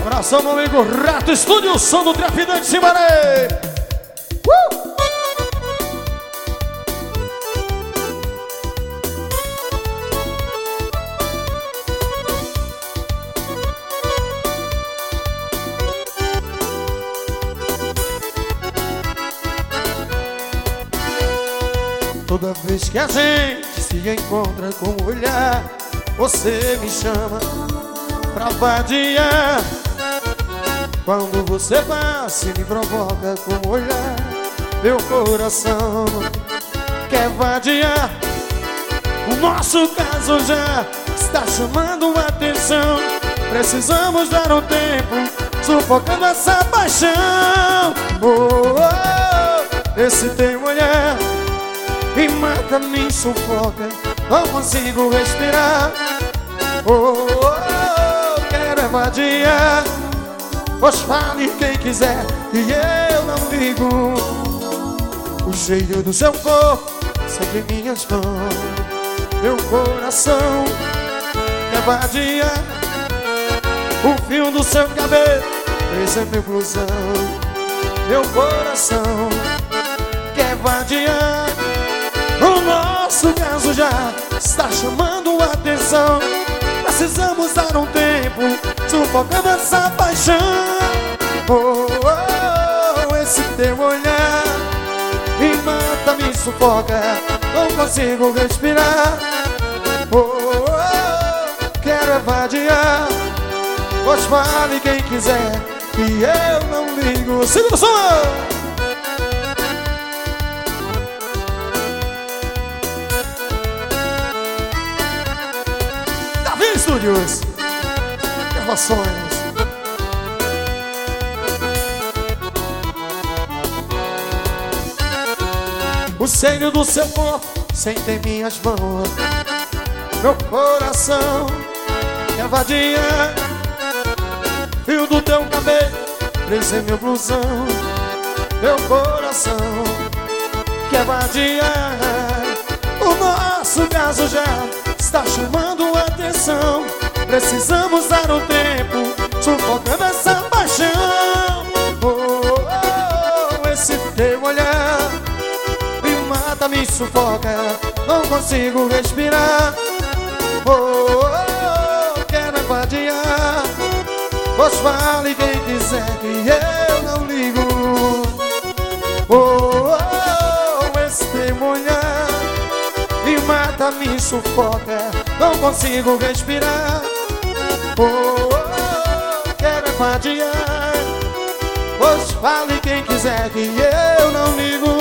Abração, meu amigo Rato Estúdio, som do Trapidante Simbaré. Toda vez que a gente se encontra com um olhar, você me chama pra vadiar. Quando você passa e me provoca com um olhar, meu coração quer vadiar. O nosso caso já está chamando a atenção. Precisamos dar um tempo, sufocando essa paixão. Oh, oh, esse teu olhar me mata, me sufoca, não consigo respirar. Oh, oh, oh, quero vadiar. Pois fale quem quiser e eu não ligo. O cheiro do seu corpo sobre minhas mãos. Meu coração quer vadiar. O fio do seu cabelo preso é meu blusão. Meu coração quer vadiar. O nosso caso já está chamando a atenção. Precisamos dar um tempo, sufocando essa paixão. Oh, oh, oh, esse teu olhar me mata, me sufoca, não consigo respirar. Oh, oh, oh, quero vadiar. Pois fale quem quiser que eu não ligo. Segura o som! Estúdios, gravações. O cheiro do seu corpo sente em minhas mãos. Meu coração quer vadiar. Fio do teu cabelo preso em meu blusão. Meu coração quer vadiar. O nosso caso já está chamando a atenção. Precisamos dar um tempo, sufocando essa paixão. Oh, oh, oh, esse teu olhar me mata, me sufoca, não consigo respirar. Oh, oh, oh, quero vadiar. Pois fale quem quiser que eu não ligo. Oh, oh, oh, esse teu olhar me mata, me sufoca, não consigo respirar. Oh, oh, oh, quero vadiar. Pois fale quem quiser que eu não ligo.